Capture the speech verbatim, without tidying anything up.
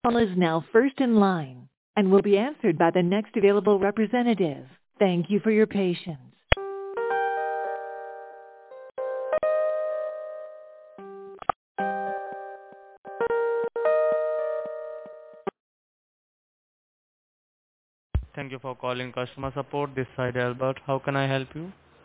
Call is now first in line and will be answered by the next available representative. Thank you for your patience. Thank you for calling customer support. This side Albert. How can I help you?